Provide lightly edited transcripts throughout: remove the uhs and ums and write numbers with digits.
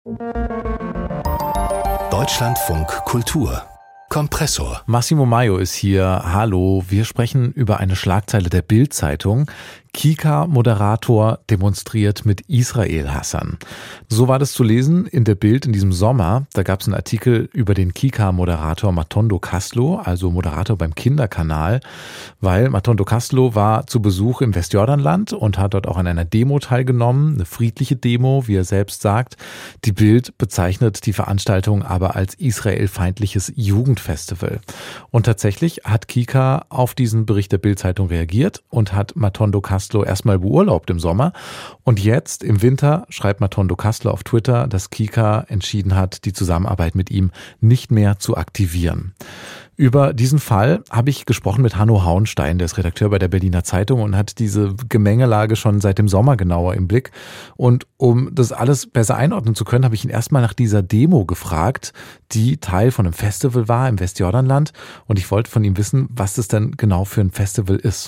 Deutschlandfunk Kultur Kompressor. Massimo Maio ist hier. Hallo, wir sprechen über eine Schlagzeile der Bild-Zeitung. Kika-Moderator demonstriert mit Israel-Hassern. So war das zu lesen in der Bild in diesem Sommer. Da gab es einen Artikel über den Kika-Moderator Matondo Kaslo, also Moderator beim Kinderkanal, weil Matondo Kaslo war zu Besuch im Westjordanland und hat dort auch an einer Demo teilgenommen, eine friedliche Demo, wie er selbst sagt. Die Bild bezeichnet die Veranstaltung aber als israelfeindliches Jugendfestival. Und tatsächlich hat Kika auf diesen Bericht der Bild-Zeitung reagiert und hat Matondo Kaslo erstmal beurlaubt im Sommer. Und jetzt im Winter schreibt Matondo Kaslo auf Twitter, dass Kika entschieden hat, die Zusammenarbeit mit ihm nicht mehr zu aktivieren. Über diesen Fall habe ich gesprochen mit Hanno Hauenstein, der ist Redakteur bei der Berliner Zeitung und hat diese Gemengelage schon seit dem Sommer genauer im Blick. Und um das alles besser einordnen zu können, habe ich ihn erstmal nach dieser Demo gefragt, die Teil von einem Festival war im Westjordanland. Und ich wollte von ihm wissen, was das denn genau für ein Festival ist.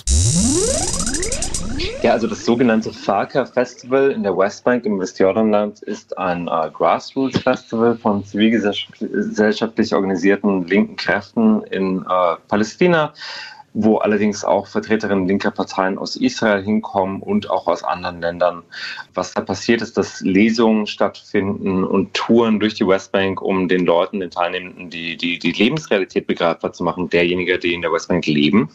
Ja, also das sogenannte FACA-Festival in der Westbank im Westjordanland ist ein Grassroots-Festival von zivilgesellschaftlich organisierten linken Kräften in Palästina, wo allerdings auch Vertreterinnen linker Parteien aus Israel hinkommen und auch aus anderen Ländern. Was da passiert ist, dass Lesungen stattfinden und Touren durch die Westbank, um den Leuten, den Teilnehmenden, die Lebensrealität begreifbar zu machen, derjenigen, die in der Westbank leben.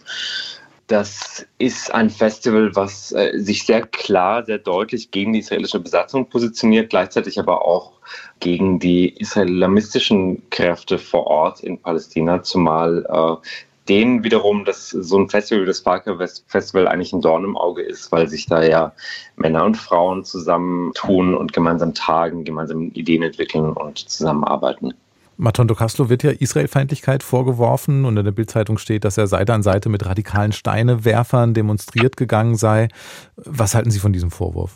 Das ist ein Festival, was sich sehr klar, sehr deutlich gegen die israelische Besatzung positioniert, gleichzeitig aber auch gegen die islamistischen Kräfte vor Ort in Palästina, zumal denen wiederum so ein Festival wie das FACA-Festival eigentlich ein Dorn im Auge ist, weil sich da ja Männer und Frauen zusammentun und gemeinsam tagen, gemeinsam Ideen entwickeln und zusammenarbeiten. Matondo Kaslo wird ja Israelfeindlichkeit vorgeworfen und in der Bild-Zeitung steht, dass er Seite an Seite mit radikalen Steinewerfern demonstriert gegangen sei. Was halten Sie von diesem Vorwurf?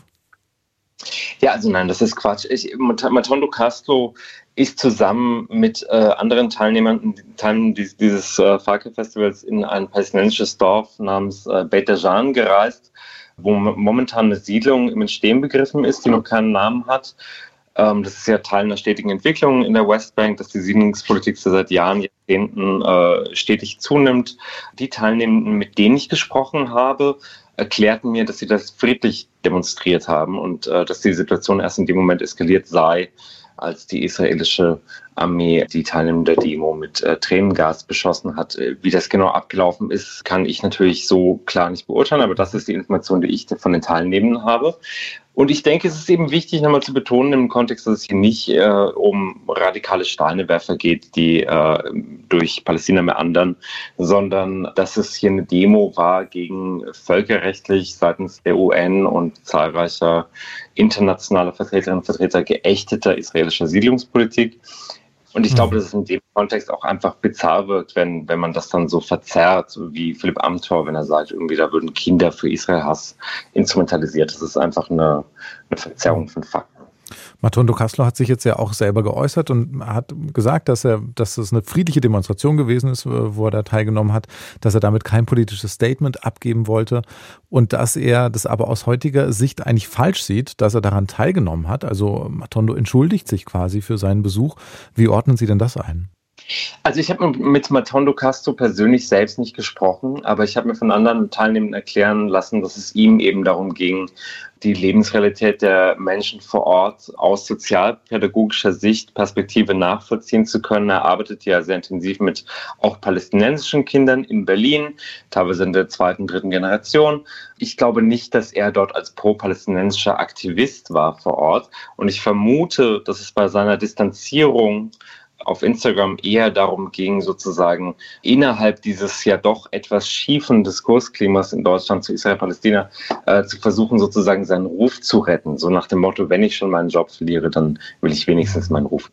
Ja, also nein, das ist Quatsch. Matondo Kaslo ist zusammen mit anderen Teilnehmern dieses FACA-Festivals in ein palästinensisches Dorf namens Beit Dajan gereist, wo momentan eine Siedlung im Entstehen begriffen ist, die noch keinen Namen hat. Das ist ja Teil einer stetigen Entwicklung in der Westbank, dass die Siedlungspolitik seit Jahren, Jahrzehnten stetig zunimmt. Die Teilnehmenden, mit denen ich gesprochen habe, erklärten mir, dass sie das friedlich demonstriert haben und dass die Situation erst in dem Moment eskaliert sei, als die israelische Armee die Teilnehmer der Demo mit Tränengas beschossen hat. Wie das genau abgelaufen ist, kann ich natürlich so klar nicht beurteilen, aber das ist die Information, die ich von den Teilnehmenden habe. Und ich denke, es ist eben wichtig, nochmal zu betonen im Kontext, dass es hier nicht um radikale Steinewerfer geht, die durch Palästina meandern, sondern dass es hier eine Demo war gegen völkerrechtlich seitens der UN und zahlreicher internationaler Vertreterinnen und Vertreter geächteter israelischer Siedlungspolitik. Und ich glaube, dass es in dem Kontext auch einfach bizarr wird, wenn man das dann so verzerrt, so wie Philipp Amthor, wenn er sagt, irgendwie da würden Kinder für Israel-Hass instrumentalisiert. Das ist einfach eine Verzerrung von Fakten. Matondo Kaslo hat sich jetzt ja auch selber geäußert und hat gesagt, dass es eine friedliche Demonstration gewesen ist, wo er da teilgenommen hat, dass er damit kein politisches Statement abgeben wollte und dass er das aber aus heutiger Sicht eigentlich falsch sieht, dass er daran teilgenommen hat. Also Matondo entschuldigt sich quasi für seinen Besuch. Wie ordnen Sie denn das ein? Also ich habe mit Matondo Kaslo persönlich selbst nicht gesprochen, aber ich habe mir von anderen Teilnehmenden erklären lassen, dass es ihm eben darum ging, die Lebensrealität der Menschen vor Ort aus sozialpädagogischer Sicht Perspektive nachvollziehen zu können. Er arbeitet ja sehr intensiv mit auch palästinensischen Kindern in Berlin, teilweise in der 2., 3. Generation. Ich glaube nicht, dass er dort als pro-palästinensischer Aktivist war vor Ort. Und ich vermute, dass es bei seiner Distanzierung auf Instagram eher darum ging, sozusagen innerhalb dieses ja doch etwas schiefen Diskursklimas in Deutschland zu Israel-Palästina zu versuchen, sozusagen seinen Ruf zu retten. So nach dem Motto, wenn ich schon meinen Job verliere, dann will ich wenigstens meinen Ruf.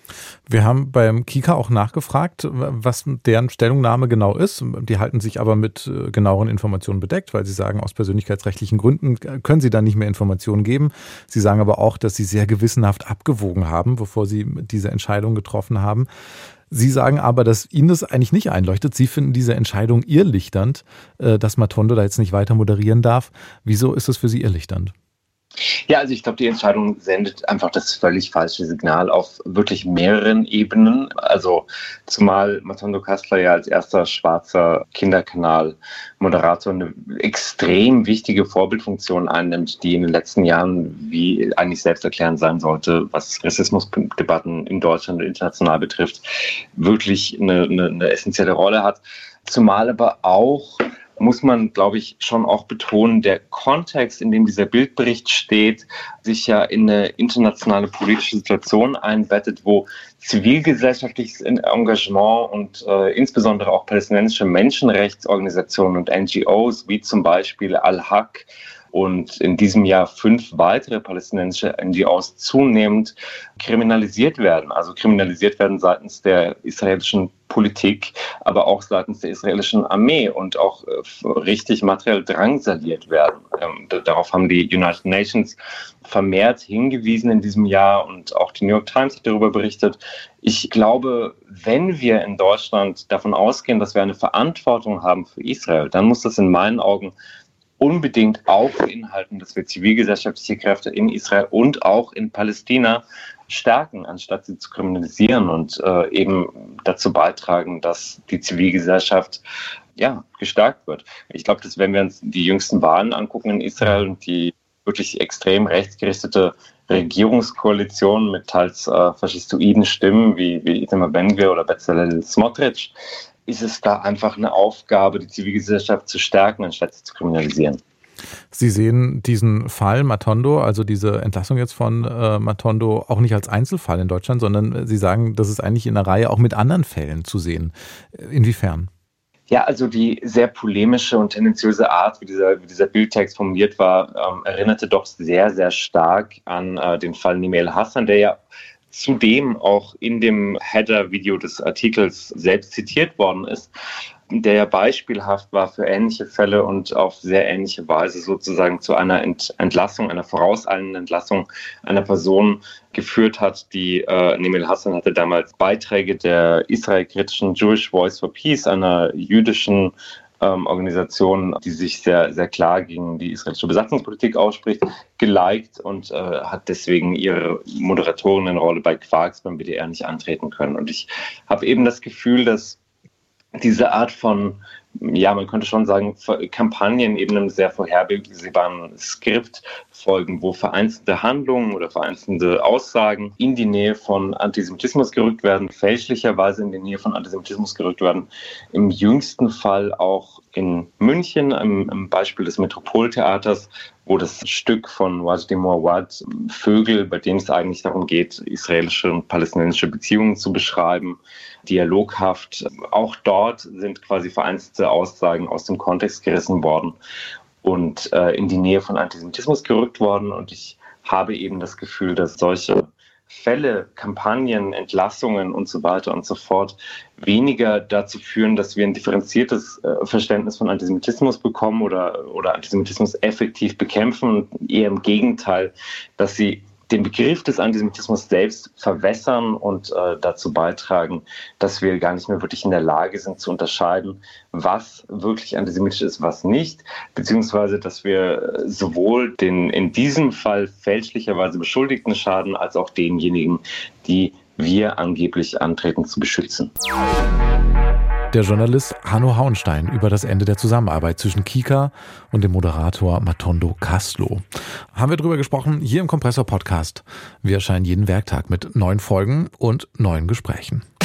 Wir haben beim Kika auch nachgefragt, was deren Stellungnahme genau ist. Die halten sich aber mit genaueren Informationen bedeckt, weil sie sagen, aus persönlichkeitsrechtlichen Gründen können sie da nicht mehr Informationen geben. Sie sagen aber auch, dass sie sehr gewissenhaft abgewogen haben, bevor sie diese Entscheidung getroffen haben. Sie sagen aber, dass Ihnen das eigentlich nicht einleuchtet. Sie finden diese Entscheidung irrlichternd, dass Matondo da jetzt nicht weiter moderieren darf. Wieso ist das für Sie irrlichternd? Ja, also ich glaube, die Entscheidung sendet einfach das völlig falsche Signal auf wirklich mehreren Ebenen. Also zumal Matondo Kastler ja als erster schwarzer Kinderkanal-Moderator eine extrem wichtige Vorbildfunktion einnimmt, die in den letzten Jahren, wie eigentlich selbsterklärend sein sollte, was Rassismusdebatten in Deutschland und international betrifft, wirklich eine essentielle Rolle hat. Zumal aber auch muss man, glaube ich, schon auch betonen, der Kontext, in dem dieser Bildbericht steht, sich ja in eine internationale politische Situation einbettet, wo zivilgesellschaftliches Engagement und insbesondere auch palästinensische Menschenrechtsorganisationen und NGOs, wie zum Beispiel Al-Haq und in diesem Jahr 5 weitere palästinensische NGOs zunehmend kriminalisiert werden. Also kriminalisiert werden seitens der israelischen Politik, aber auch seitens der israelischen Armee und auch richtig materiell drangsaliert werden. Darauf haben die United Nations vermehrt hingewiesen in diesem Jahr und auch die New York Times hat darüber berichtet. Ich glaube, wenn wir in Deutschland davon ausgehen, dass wir eine Verantwortung haben für Israel, dann muss das in meinen Augen unbedingt auch beinhalten, dass wir zivilgesellschaftliche Kräfte in Israel und auch in Palästina stärken, anstatt sie zu kriminalisieren und eben dazu beitragen, dass die Zivilgesellschaft gestärkt wird. Ich glaube, dass wenn wir uns die jüngsten Wahlen angucken in Israel und die wirklich extrem rechtsgerichtete Regierungskoalition mit teils faschistoiden Stimmen wie Itamar Ben-Gvir oder Bezalel Smotrich, ist es da einfach eine Aufgabe, die Zivilgesellschaft zu stärken, anstatt sie zu kriminalisieren. Sie sehen diesen Fall Matondo, also diese Entlassung jetzt von Matondo, auch nicht als Einzelfall in Deutschland, sondern Sie sagen, das ist eigentlich in einer Reihe auch mit anderen Fällen zu sehen. Inwiefern? Ja, also die sehr polemische und tendenziöse Art, wie dieser Bildtext formuliert war, erinnerte doch sehr, sehr stark an den Fall Nimel Hassan, der ja zudem auch in dem Header-Video des Artikels selbst zitiert worden ist, der ja beispielhaft war für ähnliche Fälle und auf sehr ähnliche Weise sozusagen zu einer Entlassung, einer vorauseilenden Entlassung einer Person geführt hat. Die Nimel Hassan hatte damals Beiträge der israelkritischen Jewish Voice for Peace, einer jüdischen Organisation, die sich sehr, sehr klar gegen die israelische Besatzungspolitik ausspricht, geliked und hat deswegen ihre Moderatorinnenrolle bei Quarks beim WDR nicht antreten können. Und ich habe eben das Gefühl, dass diese Art von, man könnte schon sagen, Kampagnen eben einem sehr vorhersehbaren Skript folgen, wo vereinzelte Handlungen oder vereinzelte Aussagen in die Nähe von Antisemitismus gerückt werden, fälschlicherweise in die Nähe von Antisemitismus gerückt werden. Im jüngsten Fall auch in München, im Beispiel des Metropoltheaters, wo das Stück von Wajdi Mouawad, Vögel, bei dem es eigentlich darum geht, israelische und palästinensische Beziehungen zu beschreiben, dialoghaft. Auch dort sind quasi vereinzelte Aussagen aus dem Kontext gerissen worden und in die Nähe von Antisemitismus gerückt worden. Und ich habe eben das Gefühl, dass solche Fälle, Kampagnen, Entlassungen und so weiter und so fort weniger dazu führen, dass wir ein differenziertes Verständnis von Antisemitismus bekommen oder Antisemitismus effektiv bekämpfen, und eher im Gegenteil, dass sie den Begriff des Antisemitismus selbst verwässern und dazu beitragen, dass wir gar nicht mehr wirklich in der Lage sind zu unterscheiden, was wirklich antisemitisch ist, was nicht, beziehungsweise dass wir sowohl den in diesem Fall fälschlicherweise Beschuldigten schaden, als auch denjenigen, die wir angeblich antreten zu beschützen. Der Journalist Hanno Hauenstein über das Ende der Zusammenarbeit zwischen Kika und dem Moderator Matondo Kastlo. Haben wir drüber gesprochen hier im Kompressor Podcast. Wir erscheinen jeden Werktag mit neuen Folgen und neuen Gesprächen.